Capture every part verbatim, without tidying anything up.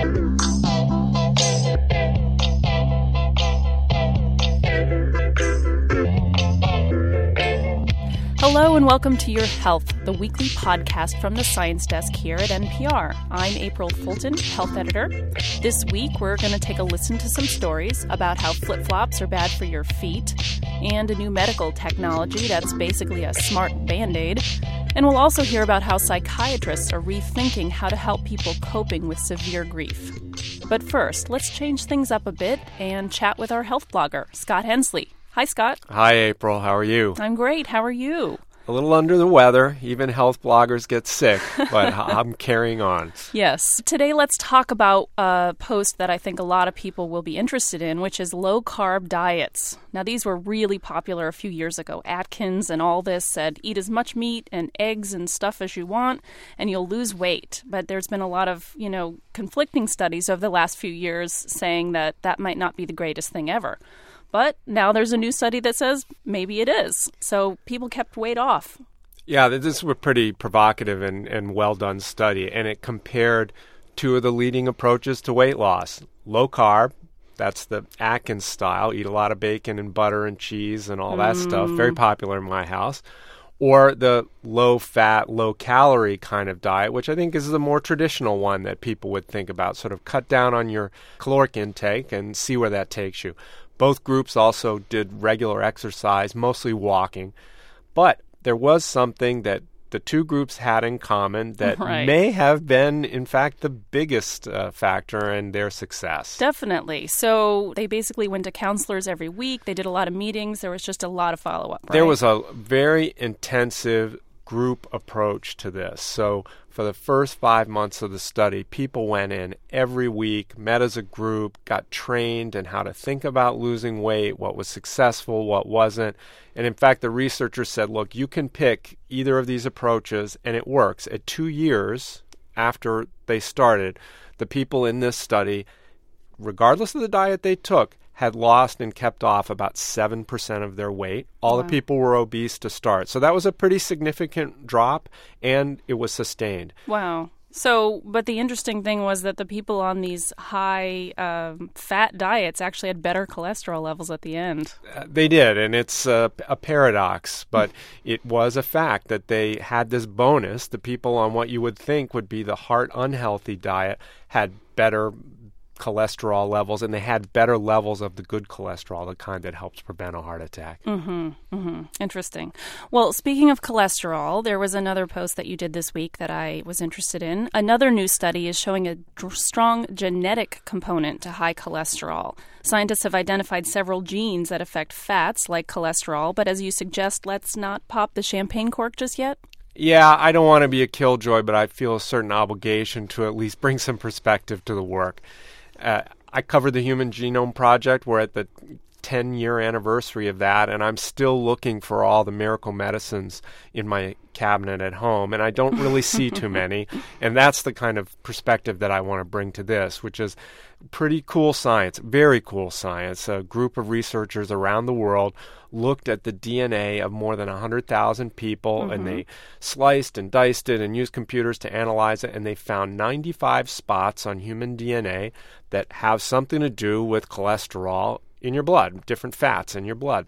Hello and welcome to Your Health, the weekly podcast from the Science Desk here at N P R. I'm April Fulton, health editor. This week we're going to take a listen to some stories about how flip-flops are bad for your feet and a new medical technology that's basically a smart Band-Aid. And we'll also hear about how psychiatrists are rethinking how to help people coping with severe grief. But first, let's change things up a bit and chat with our health blogger, Scott Hensley. Hi, Scott. Hi, April. How are you? I'm great. How are you? A little under the weather. Even health bloggers get sick, but I'm carrying on. Yes. Today, let's talk about a post that I think a lot of people will be interested in, which is low-carb diets. Now, these were really popular a few years ago. Atkins and all this said, eat as much meat and eggs and stuff as you want, and you'll lose weight. But there's been a lot of, you know, conflicting studies over the last few years saying that that might not be the greatest thing ever. But now there's a new study that says maybe it is. So people kept weight off. Yeah, this is a pretty provocative and, and well-done study, and it compared two of the leading approaches to weight loss. Low carb, that's the Atkins style, eat a lot of bacon and butter and cheese and all that mm. stuff, very popular in my house. Or the low-fat, low-calorie kind of diet, which I think is the more traditional one that people would think about, sort of cut down on your caloric intake and see where that takes you. Both groups also did regular exercise, mostly walking. But there was something that the two groups had in common that right. may have been, in fact, the biggest uh, factor in their success. Definitely. So they basically went to counselors every week. They did a lot of meetings. There was just a lot of follow-up, right? There was a very intensive group approach to this. So for the first five months of the study, people went in every week, met as a group, got trained in how to think about losing weight, what was successful, what wasn't. And in fact, the researchers said, look, you can pick either of these approaches, and it works. At two years after they started, the people in this study, regardless of the diet they took, had lost and kept off about seven percent of their weight. All wow. the people were obese to start. So that was a pretty significant drop, and it was sustained. Wow. So, but the interesting thing was that the people on these high um, fat diets actually had better cholesterol levels at the end. Uh, they did, and it's uh, a paradox, but it was a fact that they had this bonus. The people on what you would think would be the heart unhealthy diet had better cholesterol levels, and they had better levels of the good cholesterol, the kind that helps prevent a heart attack. Mm-hmm, mm-hmm. Interesting. Well, speaking of cholesterol, there was another post that you did this week that I was interested in. Another new study is showing a d- strong genetic component to high cholesterol. Scientists have identified several genes that affect fats like cholesterol, but as you suggest, let's not pop the champagne cork just yet. Yeah, I don't want to be a killjoy, but I feel a certain obligation to at least bring some perspective to the work. Uh, I covered the Human Genome Project. We're at the ten-year anniversary of that, and I'm still looking for all the miracle medicines in my cabinet at home, and I don't really see too many. And that's the kind of perspective that I want to bring to this, which is pretty cool science, very cool science. A group of researchers around the world looked at the D N A of more than one hundred thousand people, mm-hmm. and they sliced and diced it and used computers to analyze it, and they found ninety-five spots on human D N A that have something to do with cholesterol in your blood, different fats in your blood.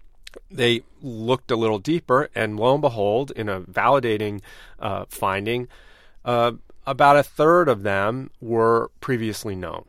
They looked a little deeper, and lo and behold, in a validating uh, finding, uh, about a third of them were previously known.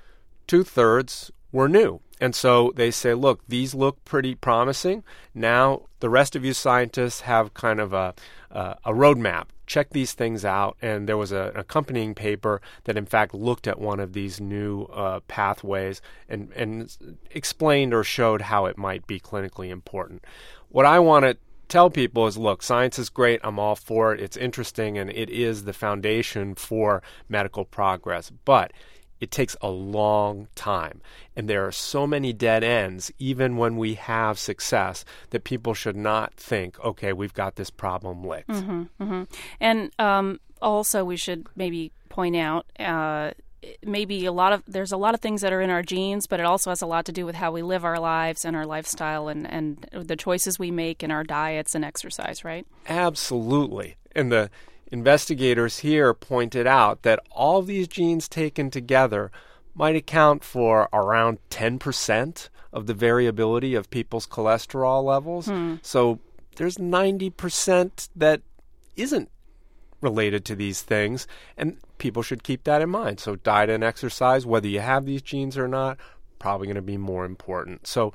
Two-thirds were new. And so they say, look, these look pretty promising. Now the rest of you scientists have kind of a, uh, a roadmap. Check these things out. And there was a, an accompanying paper that, in fact, looked at one of these new uh, pathways and, and explained or showed how it might be clinically important. What I want to tell people is, look, science is great. I'm all for it. It's interesting, and it is the foundation for medical progress. But it takes a long time, and there are so many dead ends, even when we have success, that people should not think, okay, we've got this problem licked. Mm-hmm, mm-hmm. And um, also we should maybe point out, uh, maybe a lot of there's a lot of things that are in our genes, but it also has a lot to do with how we live our lives and our lifestyle and, and the choices we make in our diets and exercise, right? Absolutely. And the investigators here pointed out that all these genes taken together might account for around ten percent of the variability of people's cholesterol levels. Hmm. So there's ninety percent that isn't related to these things, and people should keep that in mind. So diet and exercise, whether you have these genes or not, probably going to be more important. So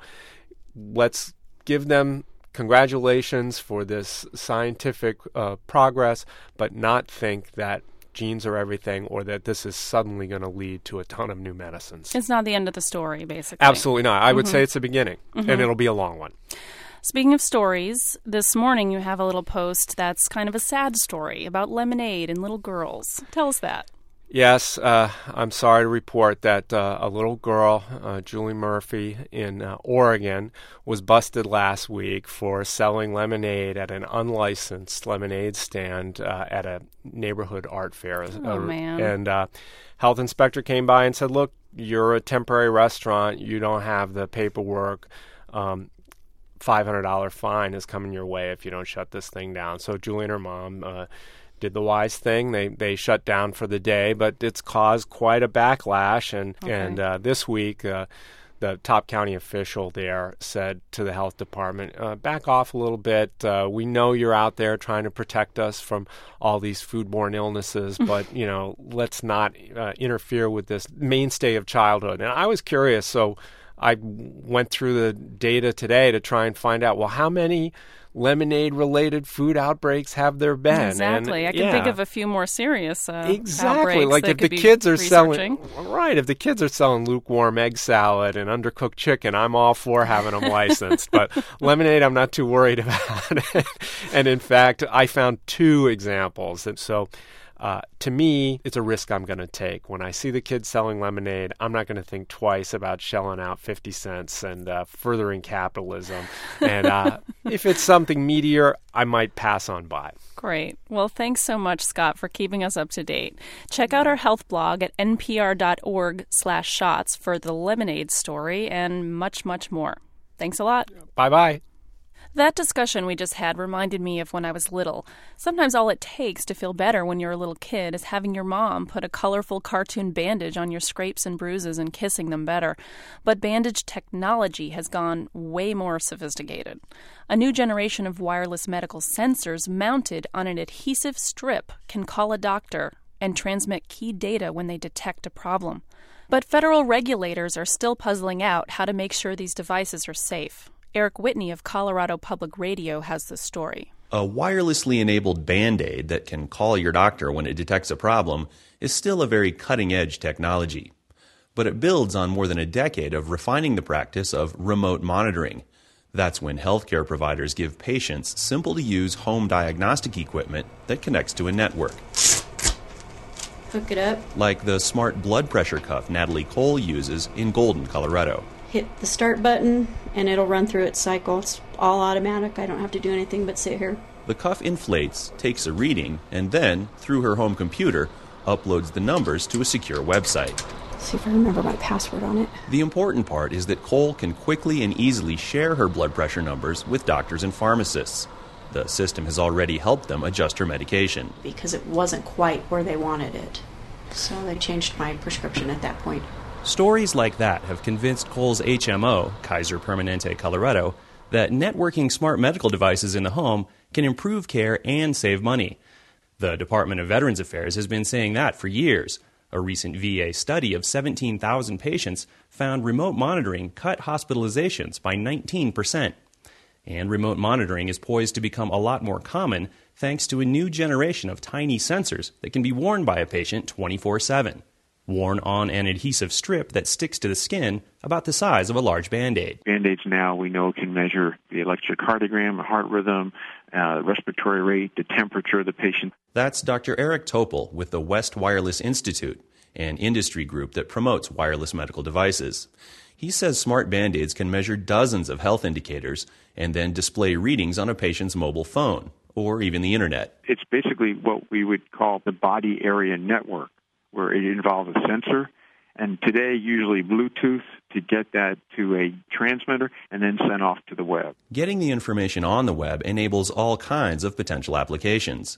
let's give them congratulations for this scientific uh, progress, but not think that genes are everything or that this is suddenly going to lead to a ton of new medicines. It's not the end of the story, basically. Absolutely not. I mm-hmm. would say it's the beginning, mm-hmm. and it'll be a long one. Speaking of stories, this morning you have a little post that's kind of a sad story about lemonade and little girls. Tell us that. Yes, uh, I'm sorry to report that uh, a little girl, uh, Julie Murphy in uh, Oregon, was busted last week for selling lemonade at an unlicensed lemonade stand uh, at a neighborhood art fair. Oh, uh, man. And uh, health inspector came by and said, look, you're a temporary restaurant. You don't have the paperwork. Um, five hundred dollars fine is coming your way if you don't shut this thing down. So Julie and her mom uh, did the wise thing. They they shut down for the day, but it's caused quite a backlash. And, okay. and uh, this week, uh, the top county official there said to the health department, uh, back off a little bit. Uh, we know you're out there trying to protect us from all these foodborne illnesses, but, you know, let's not uh, interfere with this mainstay of childhood. And I was curious, so I went through the data today to try and find out, well, how many lemonade-related food outbreaks have there been? Exactly. And, I can yeah. think of a few more serious uh, exactly. outbreaks. Like they if could the be kids are researching. selling, right? If the kids are selling lukewarm egg salad and undercooked chicken, I'm all for having them licensed. But lemonade, I'm not too worried about. And in fact, I found two examples, and so. Uh, to me, it's a risk I'm going to take. When I see the kids selling lemonade, I'm not going to think twice about shelling out fifty cents and uh, furthering capitalism. And uh, if it's something meatier, I might pass on by. Great. Well, thanks so much, Scott, for keeping us up to date. Check out our health blog at npr.org slash shots for the lemonade story and much, much more. Thanks a lot. Bye-bye. That discussion we just had reminded me of when I was little. Sometimes all it takes to feel better when you're a little kid is having your mom put a colorful cartoon bandage on your scrapes and bruises and kissing them better. But bandage technology has gone way more sophisticated. A new generation of wireless medical sensors mounted on an adhesive strip can call a doctor and transmit key data when they detect a problem. But federal regulators are still puzzling out how to make sure these devices are safe. Eric Whitney of Colorado Public Radio has the story. A wirelessly enabled Band-Aid that can call your doctor when it detects a problem is still a very cutting-edge technology. But it builds on more than a decade of refining the practice of remote monitoring. That's when healthcare providers give patients simple-to-use home diagnostic equipment that connects to a network. Hook it up. Like the smart blood pressure cuff Natalie Cole uses in Golden, Colorado. Hit the start button, and it'll run through its cycle. It's all automatic. I don't have to do anything but sit here. The cuff inflates, takes a reading, and then, through her home computer, uploads the numbers to a secure website. Let's see if I remember my password on it. The important part is that Cole can quickly and easily share her blood pressure numbers with doctors and pharmacists. The system has already helped them adjust her medication. Because it wasn't quite where they wanted it. So they changed my prescription at that point. Stories like that have convinced Cole's H M O, Kaiser Permanente Colorado, that networking smart medical devices in the home can improve care and save money. The Department of Veterans Affairs has been saying that for years. A recent V A study of seventeen thousand patients found remote monitoring cut hospitalizations by nineteen percent. And remote monitoring is poised to become a lot more common thanks to a new generation of tiny sensors that can be worn by a patient twenty-four seven. Worn on an adhesive strip that sticks to the skin about the size of a large Band-Aid. Band-Aids now we know can measure the electrocardiogram, heart rhythm, uh, respiratory rate, the temperature of the patient. That's Doctor Eric Topol with the West Wireless Institute, an industry group that promotes wireless medical devices. He says smart Band-Aids can measure dozens of health indicators and then display readings on a patient's mobile phone or even the internet. It's basically what we would call the body area network, where it involves a sensor, and today usually Bluetooth to get that to a transmitter and then send off to the web. Getting the information on the web enables all kinds of potential applications.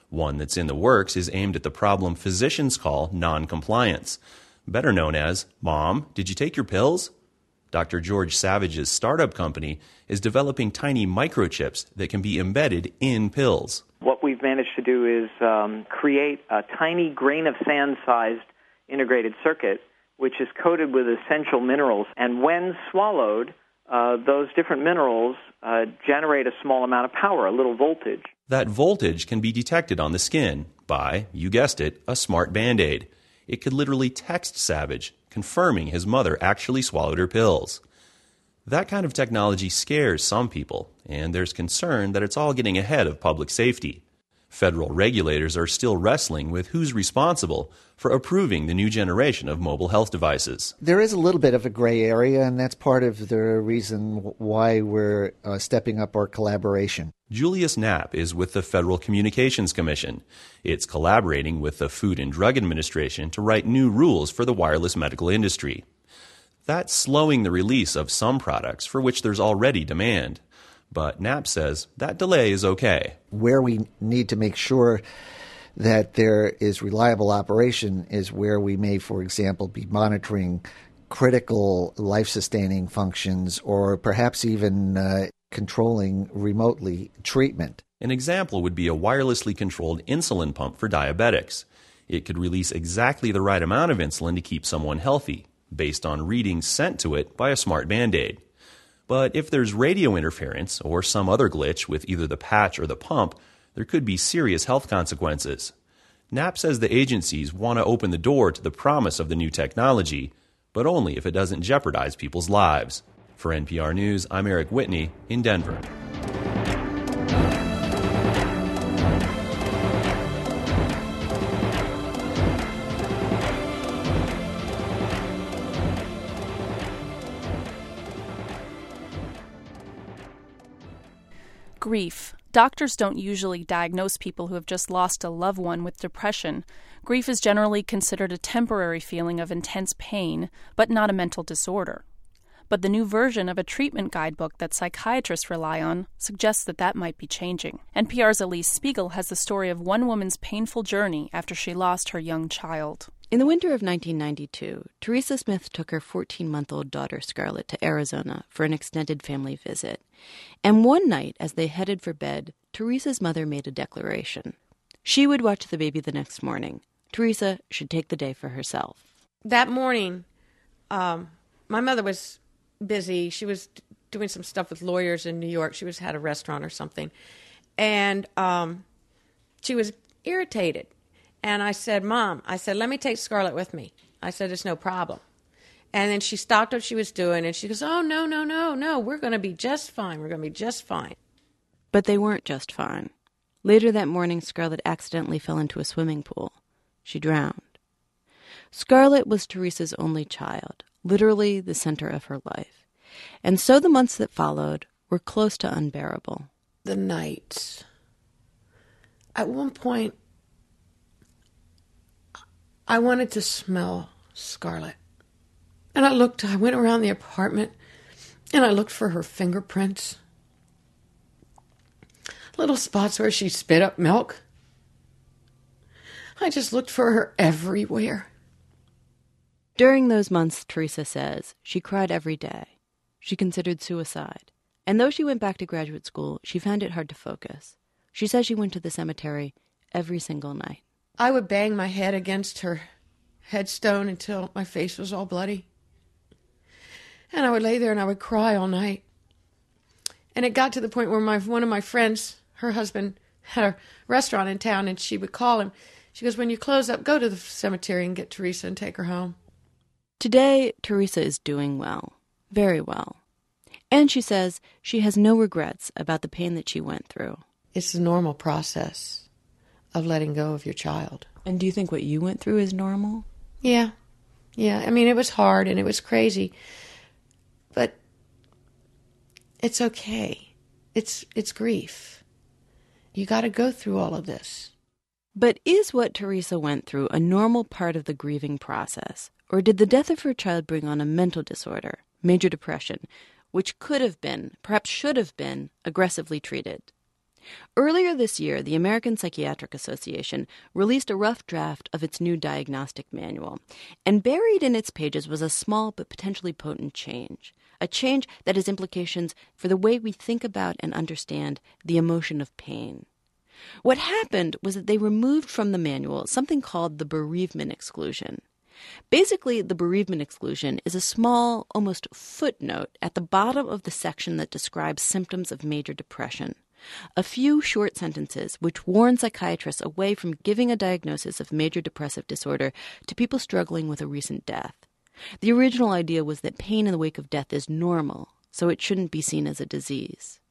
One that's in the works is aimed at the problem physicians call noncompliance, better known as, "Mom, did you take your pills?" Doctor George Savage's startup company is developing tiny microchips that can be embedded in pills. What we've managed to do is um, create a tiny grain of sand-sized integrated circuit, which is coated with essential minerals. And when swallowed, uh, those different minerals uh, generate a small amount of power, a little voltage. That voltage can be detected on the skin by, you guessed it, a smart Band-Aid. It could literally text Savage, confirming his mother actually swallowed her pills. That kind of technology scares some people, and there's concern that it's all getting ahead of public safety. Federal regulators are still wrestling with who's responsible for approving the new generation of mobile health devices. There is a little bit of a gray area, and that's part of the reason why we're uh, stepping up our collaboration. Julius Knapp is with the Federal Communications Commission. It's collaborating with the Food and Drug Administration to write new rules for the wireless medical industry. That's slowing the release of some products for which there's already demand. But Knapp says that delay is okay. Where we need to make sure that there is reliable operation is where we may, for example, be monitoring critical life-sustaining functions or perhaps even uh, controlling remotely treatment. An example would be a wirelessly controlled insulin pump for diabetics. It could release exactly the right amount of insulin to keep someone healthy, based on readings sent to it by a smart Band-Aid. But if there's radio interference or some other glitch with either the patch or the pump, there could be serious health consequences. Knapp says the agencies want to open the door to the promise of the new technology, but only if it doesn't jeopardize people's lives. For N P R News, I'm Eric Whitney in Denver. Grief. Doctors don't usually diagnose people who have just lost a loved one with depression. Grief is generally considered a temporary feeling of intense pain, but not a mental disorder. But the new version of a treatment guidebook that psychiatrists rely on suggests that that might be changing. N P R's Elise Spiegel has the story of one woman's painful journey after she lost her young child. In the winter of nineteen ninety-two, Teresa Smith took her fourteen-month-old daughter, Scarlett, to Arizona for an extended family visit. And one night, as they headed for bed, Teresa's mother made a declaration. She would watch the baby the next morning. Teresa should take the day for herself. That morning, um, my mother was busy. She was doing some stuff with lawyers in New York. She was had a restaurant or something. And um, she was irritated. And I said, Mom, I said, let me take Scarlett with me. I said, it's no problem. And then she stopped what she was doing, and she goes, oh, no, no, no, no, we're going to be just fine. We're going to be just fine. But they weren't just fine. Later that morning, Scarlett accidentally fell into a swimming pool. She drowned. Scarlett was Teresa's only child, literally the center of her life. And so the months that followed were close to unbearable. The nights. At one point, I wanted to smell Scarlett. And I looked, I went around the apartment, and I looked for her fingerprints. Little spots where she spit up milk. I just looked for her everywhere. During those months, Teresa says, she cried every day. She considered suicide. And though she went back to graduate school, she found it hard to focus. She says she went to the cemetery every single night. I would bang my head against her headstone until my face was all bloody. And I would lay there and I would cry all night. And it got to the point where my one of my friends, her husband, had a restaurant in town, and she would call him. She goes, when you close up, go to the cemetery and get Teresa and take her home. Today, Teresa is doing well, very well. And she says she has no regrets about the pain that she went through. It's the normal process of letting go of your child. And do you think what you went through is normal? Yeah. Yeah. I mean, it was hard and it was crazy. But it's okay. It's it's grief. You got to go through all of this. But is what Teresa went through a normal part of the grieving process? Or did the death of her child bring on a mental disorder, major depression, which could have been, perhaps should have been, aggressively treated? Earlier this year, the American Psychiatric Association released a rough draft of its new diagnostic manual, and buried in its pages was a small but potentially potent change, a change that has implications for the way we think about and understand the emotion of pain. What happened was that they removed from the manual something called the bereavement exclusion. Basically, the bereavement exclusion is a small, almost footnote at the bottom of the section that describes symptoms of major depression. A few short sentences which warn psychiatrists away from giving a diagnosis of major depressive disorder to people struggling with a recent death. The original idea was that pain in the wake of death is normal, so it shouldn't be seen as a disease.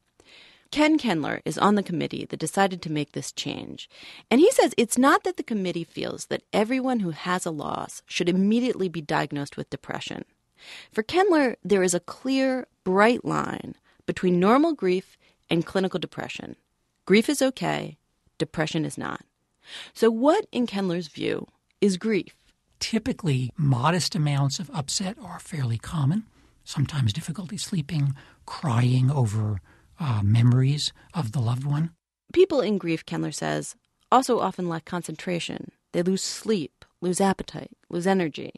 Ken Kendler is on the committee that decided to make this change, and he says it's not that the committee feels that everyone who has a loss should immediately be diagnosed with depression. For Kendler, there is a clear, bright line between normal grief and clinical depression. Grief is okay, depression is not. So what, in Kendler's view, is grief? Typically, modest amounts of upset are fairly common, sometimes difficulty sleeping, crying over uh, memories of the loved one. People in grief, Kendler says, also often lack concentration. They lose sleep, lose appetite, lose energy.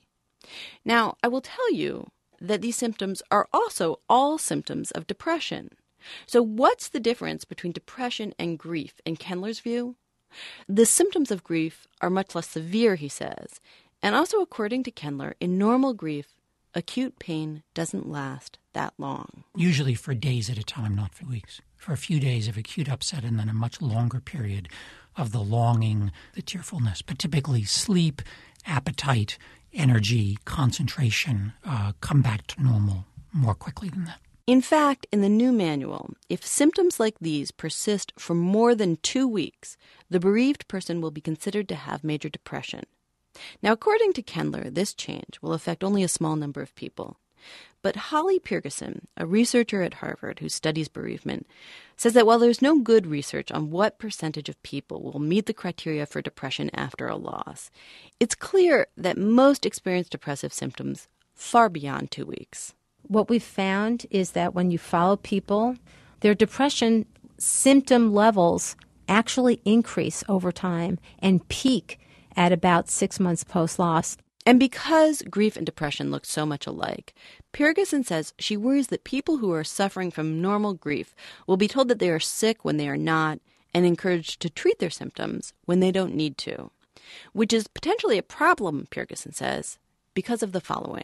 Now, I will tell you that these symptoms are also all symptoms of depression. So what's the difference between depression and grief in Kendler's view? The symptoms of grief are much less severe, he says. And also, according to Kendler, in normal grief, acute pain doesn't last that long. Usually for days at a time, not for weeks. For a few days of acute upset and then a much longer period of the longing, the tearfulness. But typically sleep, appetite, energy, concentration uh, come back to normal more quickly than that. In fact, in the new manual, if symptoms like these persist for more than two weeks, the bereaved person will be considered to have major depression. Now, according to Kendler, this change will affect only a small number of people. But Holly Purgason, a researcher at Harvard who studies bereavement, says that while there's no good research on what percentage of people will meet the criteria for depression after a loss, it's clear that most experience depressive symptoms far beyond two weeks. What we've found is that when you follow people, their depression symptom levels actually increase over time and peak at about six months post-loss. And because grief and depression look so much alike, Purgason says she worries that people who are suffering from normal grief will be told that they are sick when they are not and encouraged to treat their symptoms when they don't need to, which is potentially a problem, Purgason says, because of the following.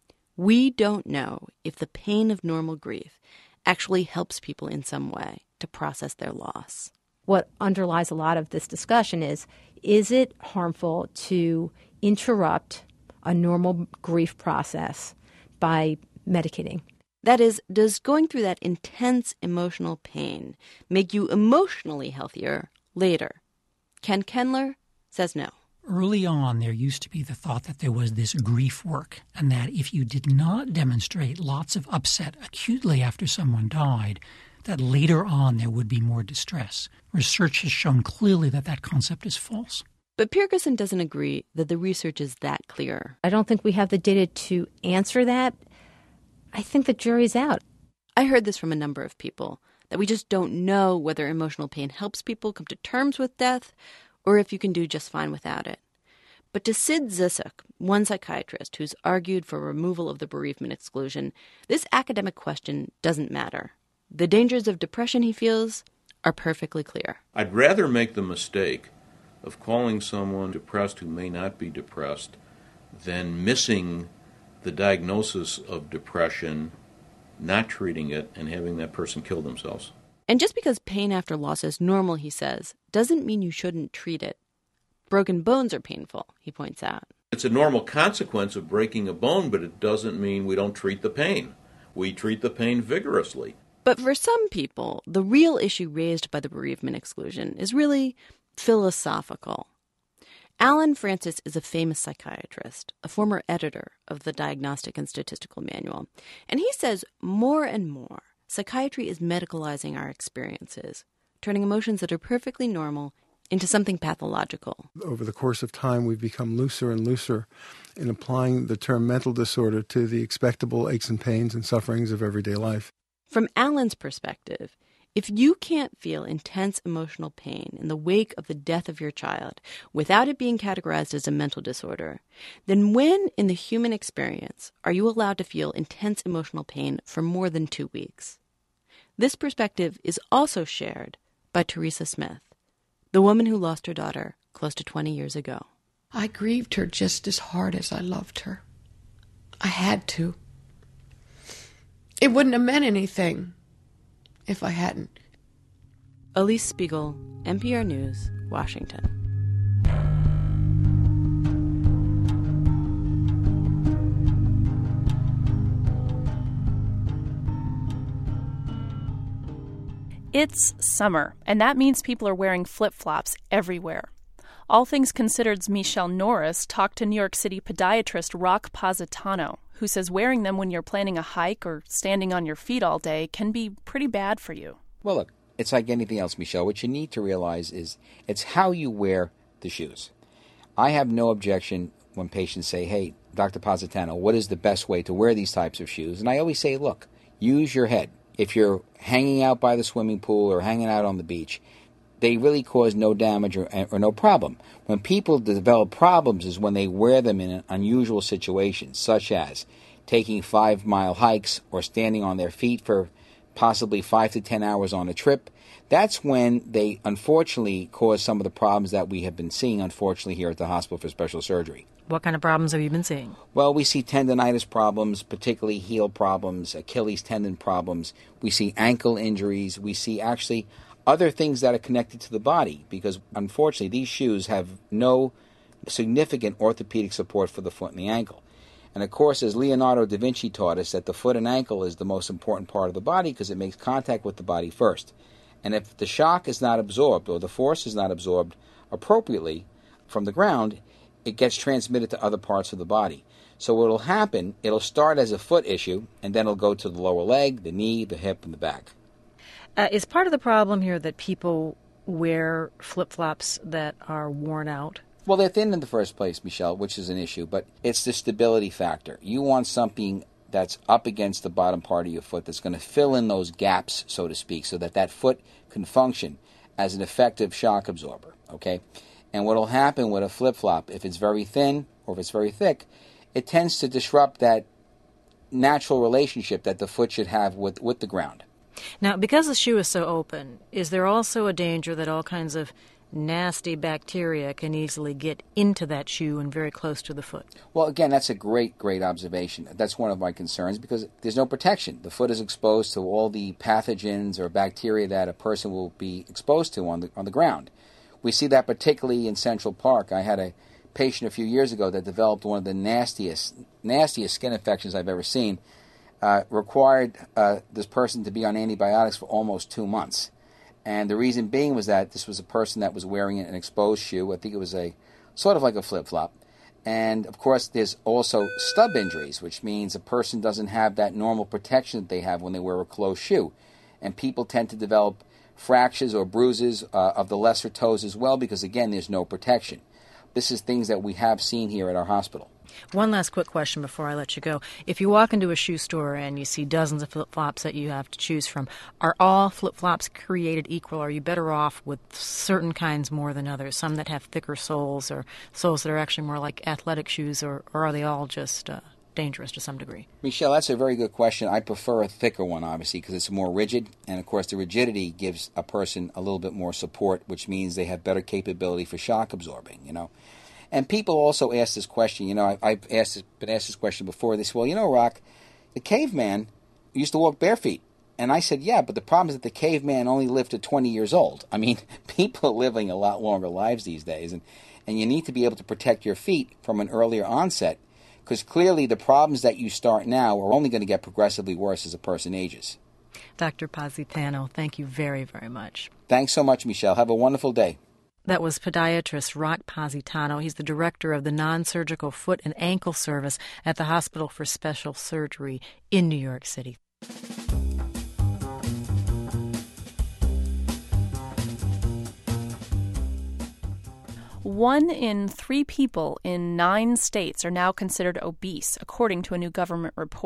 We don't know if the pain of normal grief actually helps people in some way to process their loss. What underlies a lot of this discussion is, is it harmful to interrupt a normal grief process by medicating? That is, does going through that intense emotional pain make you emotionally healthier later? Ken Kendler says no. Early on, there used to be the thought that there was this grief work, and that if you did not demonstrate lots of upset acutely after someone died, that later on there would be more distress. Research has shown clearly that that concept is false. But Purgason doesn't agree that the research is that clear. I don't think we have the data to answer that. I think the jury's out. I heard this from a number of people, that we just don't know whether emotional pain helps people come to terms with death or if you can do just fine without it. But to Sid Zissuk, one psychiatrist who's argued for removal of the bereavement exclusion, this academic question doesn't matter. The dangers of depression, he feels, are perfectly clear. I'd rather make the mistake of calling someone depressed who may not be depressed than missing the diagnosis of depression, not treating it, and having that person kill themselves. And just because pain after loss is normal, he says, doesn't mean you shouldn't treat it. Broken bones are painful, he points out. It's a normal consequence of breaking a bone, but it doesn't mean we don't treat the pain. We treat the pain vigorously. But for some people, the real issue raised by the bereavement exclusion is really philosophical. Alan Francis is a famous psychiatrist, a former editor of the Diagnostic and Statistical Manual, and he says more and more psychiatry is medicalizing our experiences, turning emotions that are perfectly normal into something pathological. Over the course of time, we've become looser and looser in applying the term mental disorder to the expectable aches and pains and sufferings of everyday life. From Alan's perspective, If you can't feel intense emotional pain in the wake of the death of your child without it being categorized as a mental disorder, then when in the human experience are you allowed to feel intense emotional pain for more than two weeks? This perspective is also shared by Teresa Smith, the woman who lost her daughter close to twenty years ago. I grieved her just as hard as I loved her. I had to. It wouldn't have meant anything if I hadn't. Elise Spiegel, N P R News, Washington. It's summer, and that means people are wearing flip-flops everywhere. All Things Considered's Michelle Norris talked to New York City podiatrist Rock Positano, who says wearing them when you're planning a hike or standing on your feet all day can be pretty bad for you. Well, look, it's like anything else, Michelle. What you need to realize is it's how you wear the shoes. I have no objection when patients say, hey, Doctor Positano, what is the best way to wear these types of shoes? And I always say, look, use your head. If you're hanging out by the swimming pool or hanging out on the beach, they really cause no damage or, or no problem. When people develop problems is when they wear them in unusual situations, such as taking five-mile hikes or standing on their feet for possibly five to ten hours on a trip. That's when they unfortunately cause some of the problems that we have been seeing, unfortunately, here at the Hospital for Special Surgery. What kind of problems have you been seeing? Well, we see tendonitis problems, particularly heel problems, Achilles tendon problems. We see ankle injuries. We see actually other things that are connected to the body because, unfortunately, these shoes have no significant orthopedic support for the foot and the ankle. And, of course, as Leonardo da Vinci taught us, that the foot and ankle is the most important part of the body because it makes contact with the body first. And if the shock is not absorbed or the force is not absorbed appropriately from the ground, it gets transmitted to other parts of the body. So what will happen, it'll start as a foot issue, and then it'll go to the lower leg, the knee, the hip, and the back. Uh, is part of the problem here that people wear flip-flops that are worn out? Well, they're thin in the first place, Michelle, which is an issue, but it's the stability factor. You want something that's up against the bottom part of your foot that's going to fill in those gaps, so to speak, so that that foot can function as an effective shock absorber, okay? And what will happen with a flip-flop, if it's very thin or if it's very thick, it tends to disrupt that natural relationship that the foot should have with, with the ground. Now, because the shoe is so open, is there also a danger that all kinds of nasty bacteria can easily get into that shoe and very close to the foot? Well, again, that's a great, great observation. That's one of my concerns because there's no protection. The foot is exposed to all the pathogens or bacteria that a person will be exposed to on the on the ground. We see that particularly in Central Park. I had a patient a few years ago that developed one of the nastiest, nastiest skin infections I've ever seen. Uh, required uh, this person to be on antibiotics for almost two months. And the reason being was that this was a person that was wearing an exposed shoe. I think it was a sort of like a flip-flop. And, of course, there's also stub injuries, which means a person doesn't have that normal protection that they have when they wear a closed shoe. And people tend to develop fractures or bruises uh, of the lesser toes as well because, again, there's no protection. This is things that we have seen here at our hospital. One last quick question before I let you go. If you walk into a shoe store and you see dozens of flip-flops that you have to choose from, are all flip-flops created equal? Are you better off with certain kinds more than others, some that have thicker soles or soles that are actually more like athletic shoes, or, or are they all just uh, dangerous to some degree? Michelle, that's a very good question. I prefer a thicker one, obviously, because it's more rigid. And, of course, the rigidity gives a person a little bit more support, which means they have better capability for shock absorbing, you know. And people also ask this question. You know, I, I've asked, been asked this question before. They say, well, you know, Rock, the caveman used to walk bare feet. And I said, yeah, but the problem is that the caveman only lived to twenty years old. I mean, people are living a lot longer lives these days. And, and you need to be able to protect your feet from an earlier onset because clearly the problems that you start now are only going to get progressively worse as a person ages. Doctor Positano, thank you very, very much. Thanks so much, Michelle. Have a wonderful day. That was podiatrist Rock Positano. He's the director of the non-surgical foot and ankle service at the Hospital for Special Surgery in New York City. One in three people in nine states are now considered obese, according to a new government report.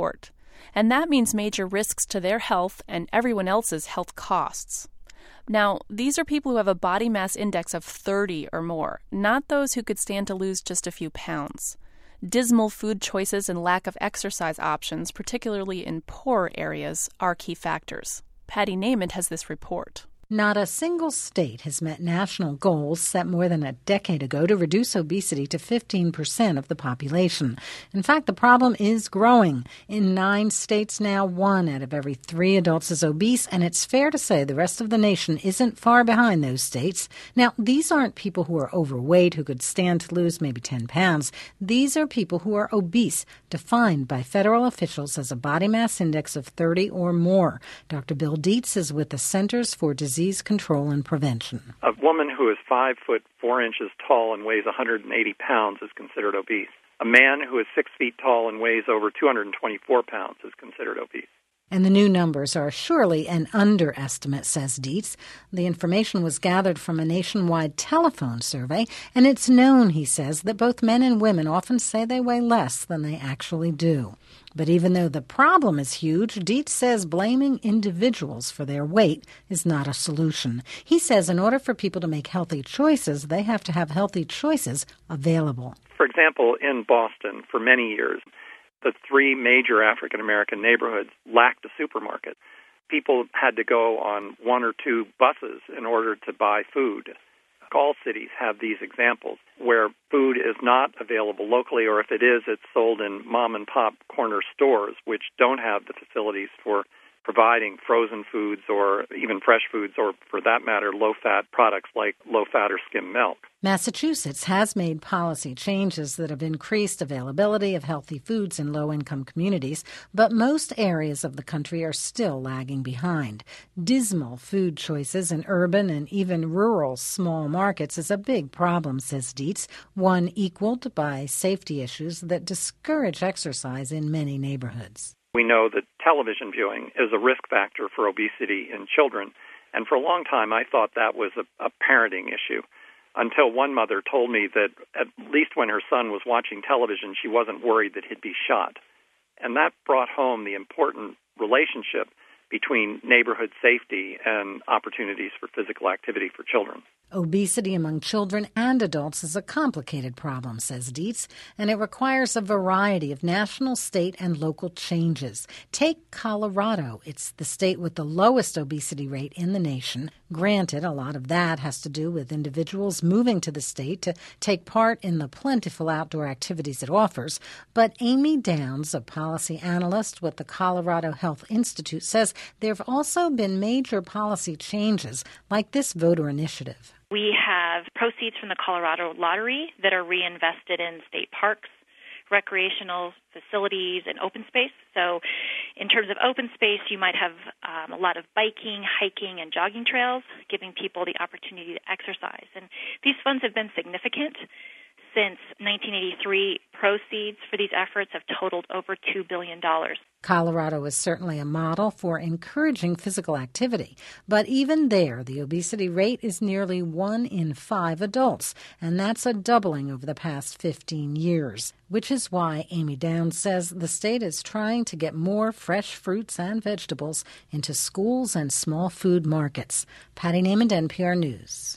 And that means major risks to their health and everyone else's health costs. Now, these are people who have a body mass index of thirty or more, not those who could stand to lose just a few pounds. Dismal food choices and lack of exercise options, particularly in poor areas, are key factors. Patty Naiman has this report. Not a single state has met national goals set more than a decade ago to reduce obesity to fifteen percent of the population. In fact, the problem is growing. In nine states now, one out of every three adults is obese, and it's fair to say the rest of the nation isn't far behind those states. Now, these aren't people who are overweight who could stand to lose maybe ten pounds. These are people who are obese, defined by federal officials as a body mass index of thirty or more. Doctor Bill Dietz is with the Centers for Disease Control and Prevention. A woman who is five foot four inches tall and weighs one hundred eighty pounds is considered obese. A man who is six feet tall and weighs over two hundred twenty-four pounds is considered obese. And the new numbers are surely an underestimate, says Dietz. The information was gathered from a nationwide telephone survey, and it's known, he says, that both men and women often say they weigh less than they actually do. But even though the problem is huge, Dietz says blaming individuals for their weight is not a solution. He says in order for people to make healthy choices, they have to have healthy choices available. For example, in Boston, for many years, the three major African-American neighborhoods lacked a supermarket. People had to go on one or two buses in order to buy food. All cities have these examples where food is not available locally, or if it is, it's sold in mom-and-pop corner stores, which don't have the facilities for providing frozen foods or even fresh foods, or for that matter, low-fat products like low-fat or skim milk. Massachusetts has made policy changes that have increased availability of healthy foods in low-income communities, but most areas of the country are still lagging behind. Dismal food choices in urban and even rural small markets is a big problem, says Dietz, one equaled by safety issues that discourage exercise in many neighborhoods. We know that television viewing is a risk factor for obesity in children, and for a long time I thought that was a, a parenting issue, until one mother told me that at least when her son was watching television, she wasn't worried that he'd be shot. And that brought home the important relationship between neighborhood safety and opportunities for physical activity for children. Obesity among children and adults is a complicated problem, says Dietz, and it requires a variety of national, state, and local changes. Take Colorado. It's the state with the lowest obesity rate in the nation. Granted, a lot of that has to do with individuals moving to the state to take part in the plentiful outdoor activities it offers. But Amy Downs, a policy analyst with the Colorado Health Institute, says there have also been major policy changes, like this voter initiative. We have proceeds from the Colorado Lottery that are reinvested in state parks, recreational facilities, and open space. So in terms of open space, you might have um, a lot of biking, hiking, and jogging trails, giving people the opportunity to exercise. And these funds have been significant. Since nineteen eighty-three, proceeds for these efforts have totaled over two billion dollars. Colorado is certainly a model for encouraging physical activity, but even there, the obesity rate is nearly one in five adults, and that's a doubling over the past fifteen years, which is why Amy Downs says the state is trying to get more fresh fruits and vegetables into schools and small food markets. Patty Naiman, N P R News.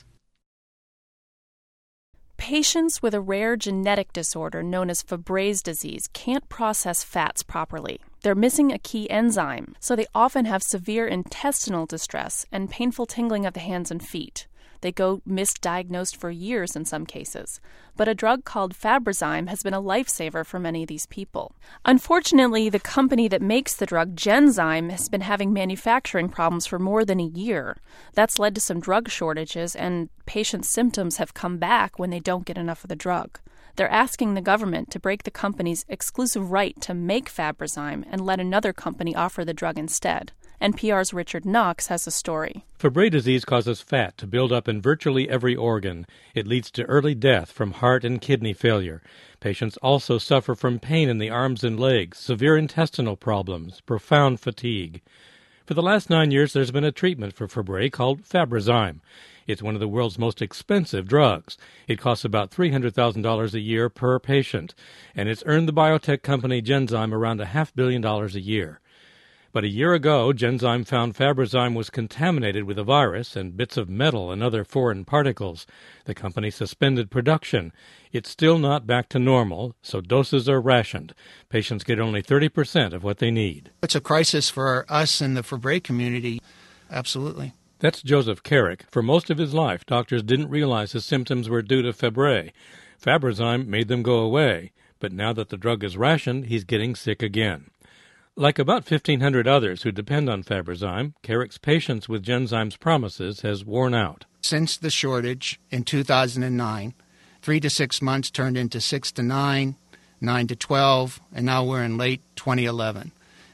Patients with a rare genetic disorder known as Fabry's disease can't process fats properly. They're missing a key enzyme, so they often have severe intestinal distress and painful tingling of the hands and feet. They go misdiagnosed for years in some cases, but a drug called Fabrazyme has been a lifesaver for many of these people. Unfortunately, the company that makes the drug, Genzyme, has been having manufacturing problems for more than a year. That's led to some drug shortages, and patients' symptoms have come back when they don't get enough of the drug. They're asking the government to break the company's exclusive right to make Fabrazyme and let another company offer the drug instead. N P R's Richard Knox has a story. Fabry disease causes fat to build up in virtually every organ. It leads to early death from heart and kidney failure. Patients also suffer from pain in the arms and legs, severe intestinal problems, profound fatigue. For the last nine years, there's been a treatment for Fabry called Fabrazyme. It's one of the world's most expensive drugs. It costs about three hundred thousand dollars a year per patient, and it's earned the biotech company Genzyme around a half billion dollars a year. But a year ago, Genzyme found Fabrazyme was contaminated with a virus and bits of metal and other foreign particles. The company suspended production. It's still not back to normal, so doses are rationed. Patients get only thirty percent of what they need. It's a crisis for us in the Fabry community. Absolutely. That's Joseph Carrick. For most of his life, doctors didn't realize his symptoms were due to Fabry. Fabrazyme made them go away, but now that the drug is rationed, he's getting sick again. Like about fifteen hundred others who depend on Fabrazyme, Carrick's patience with Genzyme's promises has worn out. Since the shortage in two thousand nine, three to six months turned into six to nine, nine to twelve, and now we're in late twenty eleven.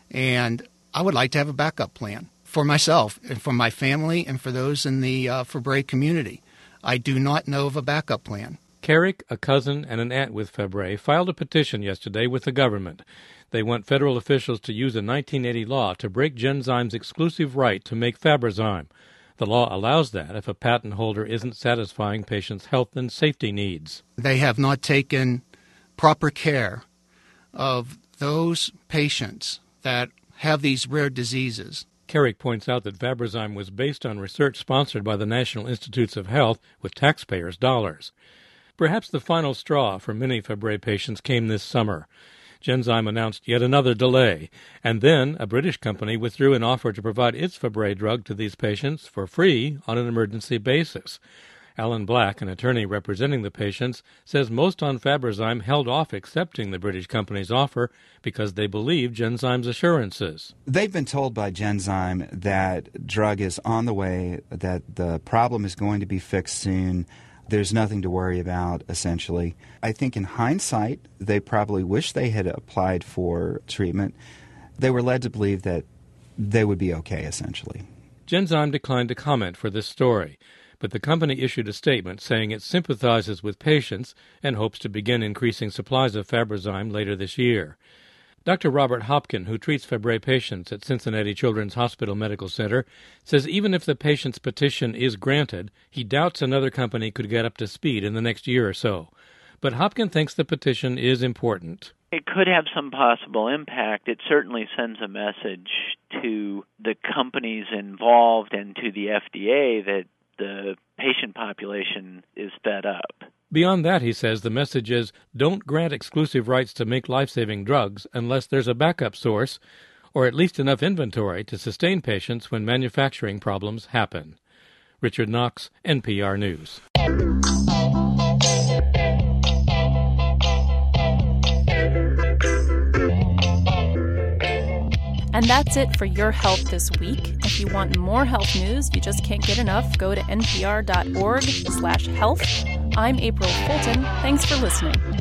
And I would like to have a backup plan for myself and for my family and for those in the uh, Fabry community. I do not know of a backup plan. Carrick, a cousin, and an aunt with Fabry filed a petition yesterday with the government. They want federal officials to use a nineteen eighty law to break Genzyme's exclusive right to make Fabrazyme. The law allows that if a patent holder isn't satisfying patients' health and safety needs. They have not taken proper care of those patients that have these rare diseases. Carrick points out that Fabrazyme was based on research sponsored by the National Institutes of Health with taxpayers' dollars. Perhaps the final straw for many Fabry patients came this summer. Genzyme announced yet another delay, and then a British company withdrew an offer to provide its Fabry drug to these patients for free on an emergency basis. Alan Black, an attorney representing the patients, says most on Fabrazyme held off accepting the British company's offer because they believe Genzyme's assurances. They've been told by Genzyme that drug is on the way, that the problem is going to be fixed soon. There's nothing to worry about, essentially. I think in hindsight, they probably wish they had applied for treatment. They were led to believe that they would be okay, essentially. Genzyme declined to comment for this story, but the company issued a statement saying it sympathizes with patients and hopes to begin increasing supplies of Fabrazyme later this year. Doctor Robert Hopkin, who treats Fabry patients at Cincinnati Children's Hospital Medical Center, says even if the patient's petition is granted, he doubts another company could get up to speed in the next year or so. But Hopkin thinks the petition is important. It could have some possible impact. It certainly sends a message to the companies involved and to the F D A that the patient population is fed up. Beyond that, he says, the message is don't grant exclusive rights to make life-saving drugs unless there's a backup source or at least enough inventory to sustain patients when manufacturing problems happen. Richard Knox, N P R News. And that's it for Your Health this week. If you want more health news, you just can't get enough, go to npr.org slash health. I'm April Fulton. Thanks for listening.